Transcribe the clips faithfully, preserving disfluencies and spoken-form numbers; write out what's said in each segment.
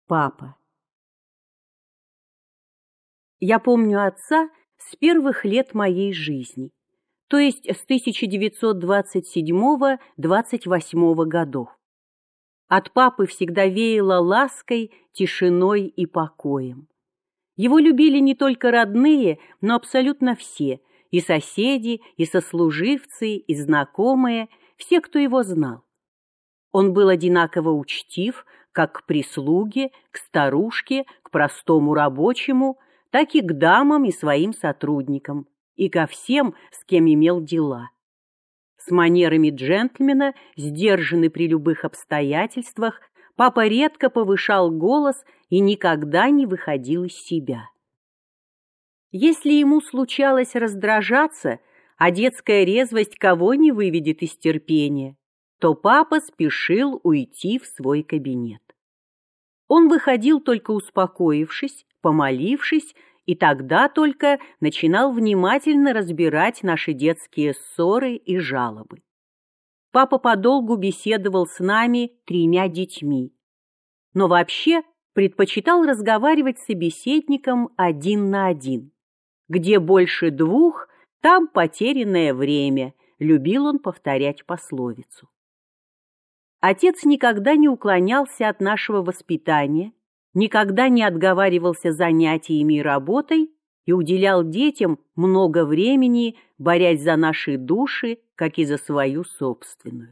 Папа. Я помню отца с первых лет моей жизни, то есть с тысяча девятьсот двадцать седьмого — двадцать восьмого годов. От папы всегда веяло лаской, тишиной и покоем. Его любили не только родные, но абсолютно все, и соседи, и сослуживцы, и знакомые, все, кто его знал. Он был одинаково учтив, как к прислуге, к старушке, к простому рабочему, так и к дамам и своим сотрудникам, и ко всем, с кем имел дела. С манерами джентльмена, сдержанный при любых обстоятельствах, папа редко повышал голос и никогда не выходил из себя. Если ему случалось раздражаться, а детская резвость кого не выведет из терпения, то папа спешил уйти в свой кабинет. Он выходил только успокоившись, помолившись, и тогда только начинал внимательно разбирать наши детские ссоры и жалобы. Папа подолгу беседовал с нами, тремя детьми, но вообще предпочитал разговаривать с собеседником один на один. Где больше двух, там потерянное время, любил он повторять пословицу. Отец никогда не уклонялся от нашего воспитания, никогда не отговаривался занятиями и работой и уделял детям много времени, борясь за наши души, как и за свою собственную.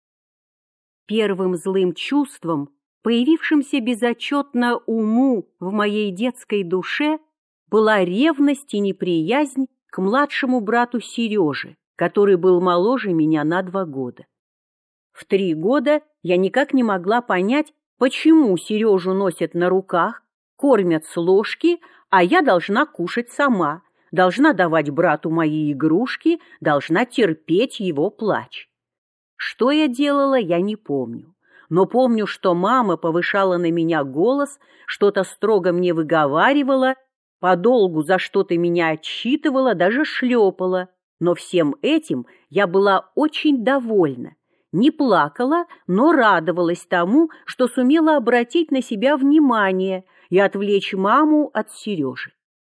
Первым злым чувством, появившимся безотчетно уму в моей детской душе, была ревность и неприязнь к младшему брату Сереже, который был моложе меня на два года. В три года я никак не могла понять, почему Сережу носят на руках, кормят с ложки, а я должна кушать сама, должна давать брату мои игрушки, должна терпеть его плач. Что я делала, я не помню, но помню, что мама повышала на меня голос, что-то строго мне выговаривала, подолгу за что-то меня отчитывала, даже шлепала, но всем этим я была очень довольна. Не плакала, но радовалась тому, что сумела обратить на себя внимание и отвлечь маму от Сережи.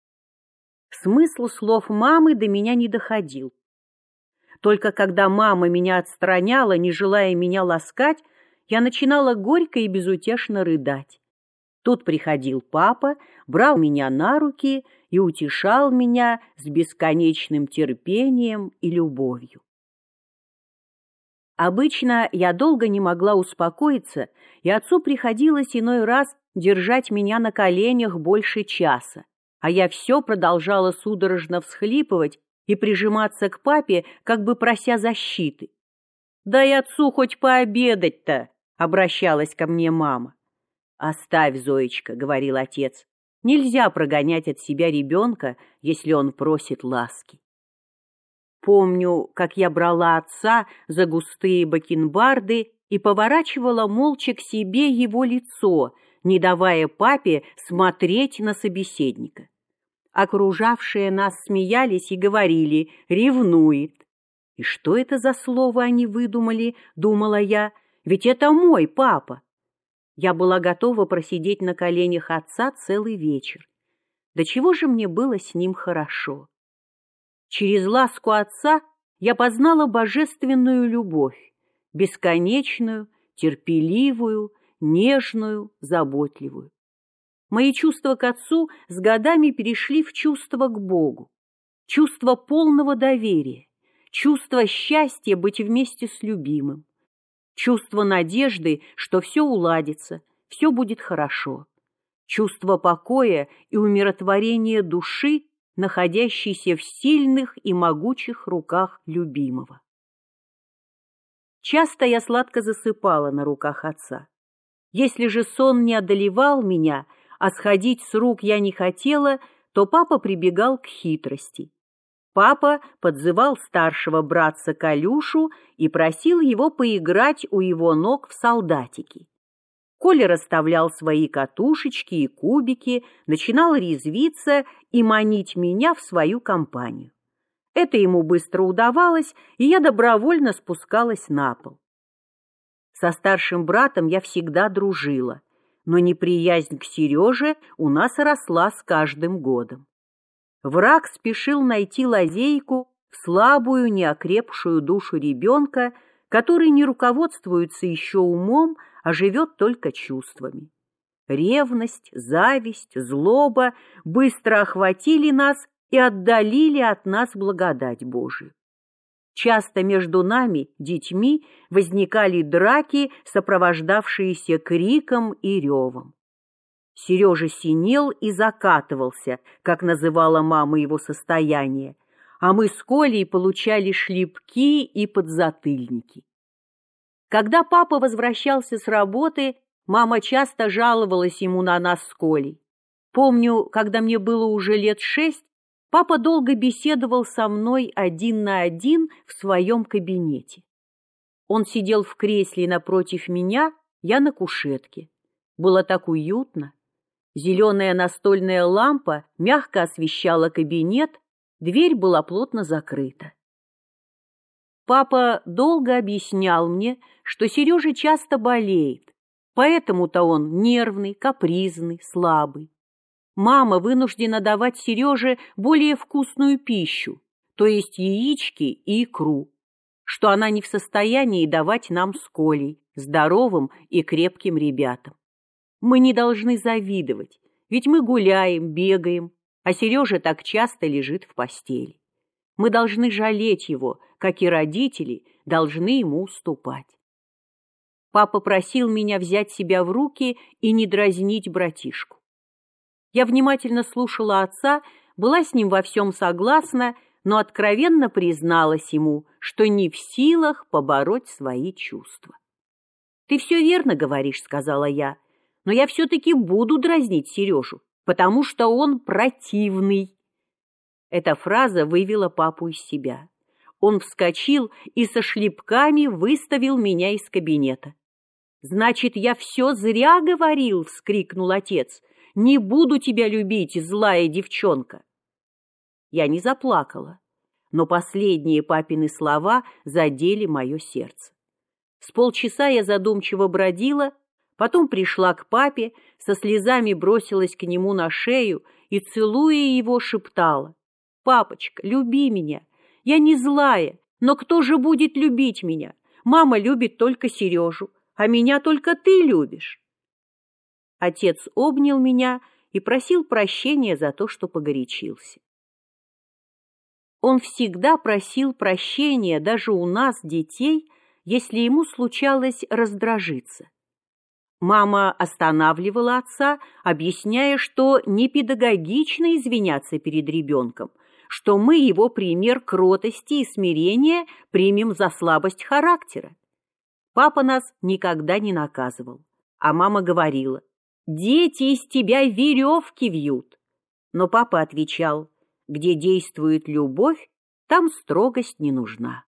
Смысл слов мамы до меня не доходил. Только когда мама меня отстраняла, не желая меня ласкать, я начинала горько и безутешно рыдать. Тут приходил папа, брал меня на руки и утешал меня с бесконечным терпением и любовью. Обычно я долго не могла успокоиться, и отцу приходилось иной раз держать меня на коленях больше часа, а я все продолжала судорожно всхлипывать и прижиматься к папе, как бы прося защиты. «Дай отцу хоть пообедать-то!» — обращалась ко мне мама. «Оставь, Зоечка», — говорил отец, — «нельзя прогонять от себя ребенка, если он просит ласки». Помню, как я брала отца за густые бакенбарды и поворачивала молча к себе его лицо, не давая папе смотреть на собеседника. Окружавшие нас смеялись и говорили «ревнует». И что это за слово они выдумали, думала я, ведь это мой папа. Я была готова просидеть на коленях отца целый вечер. До чего же мне было с ним хорошо. Через ласку отца я познала божественную любовь, бесконечную, терпеливую, нежную, заботливую. Мои чувства к отцу с годами перешли в чувство к Богу, чувство полного доверия, чувство счастья быть вместе с любимым, чувство надежды, что все уладится, все будет хорошо, чувство покоя и умиротворения души, находящийся в сильных и могучих руках любимого. Часто я сладко засыпала на руках отца. Если же сон не одолевал меня, а сходить с рук я не хотела, то папа прибегал к хитрости. Папа подзывал старшего братца Колюшу и просил его поиграть у его ног в солдатики. Коля расставлял свои катушечки и кубики, начинал резвиться и манить меня в свою компанию. Это ему быстро удавалось, и я добровольно спускалась на пол. Со старшим братом я всегда дружила. но неприязнь к Сереже у нас росла с каждым годом. Враг спешил найти лазейку в слабую, неокрепшую душу ребенка, который не руководствуется еще умом, а живет только чувствами. Ревность, зависть, злоба быстро охватили нас и отдалили от нас благодать Божию. Часто между нами, детьми, возникали драки, сопровождавшиеся криком и ревом. Сережа синел и закатывался, как называла мама его состояние, а мы с Колей получали шлепки и подзатыльники. Когда папа возвращался с работы, мама часто жаловалась ему на нас с Колей. Помню, когда мне было уже лет шесть, папа долго беседовал со мной один на один в своем кабинете. Он сидел в кресле напротив меня, я на кушетке. Было так уютно. Зеленая настольная лампа мягко освещала кабинет, дверь была плотно закрыта. Папа долго объяснял мне, что Сережа часто болеет, поэтому-то он нервный, капризный, слабый. Мама вынуждена давать Сереже более вкусную пищу, то есть яички и икру, что она не в состоянии давать нам с Колей, здоровым и крепким ребятам. Мы не должны завидовать, ведь мы гуляем, бегаем, а Сережа так часто лежит в постели. Мы должны жалеть его, как и родители должны ему уступать. Папа просил меня взять себя в руки и не дразнить братишку. Я внимательно слушала отца, была с ним во всем согласна, но откровенно призналась ему, что не в силах побороть свои чувства. «Ты все верно говоришь», — сказала я, — «но я все-таки буду дразнить Сережу, потому что он противный». Эта фраза вывела папу из себя. Он вскочил и со шлепками выставил меня из кабинета. «Значит, я все зря говорил», — вскрикнул отец. «Не буду тебя любить, злая девчонка». Я не заплакала, но последние папины слова задели мое сердце. С полчаса я задумчиво бродила, потом пришла к папе, со слезами бросилась к нему на шею и, целуя его, шептала: «Папочка, люби меня. Я не злая, но кто же будет любить меня? Мама любит только Сережу, а меня только ты любишь». Отец обнял меня и просил прощения за то, что погорячился. Он всегда просил прощения даже у нас, детей, если ему случалось раздражиться. Мама останавливала отца, объясняя, что не педагогично извиняться перед ребенком, что мы его пример кротости и смирения примем за слабость характера. Папа нас никогда не наказывал, а мама говорила: «Дети из тебя веревки вьют». Но папа отвечал: «Где действует любовь, там строгость не нужна».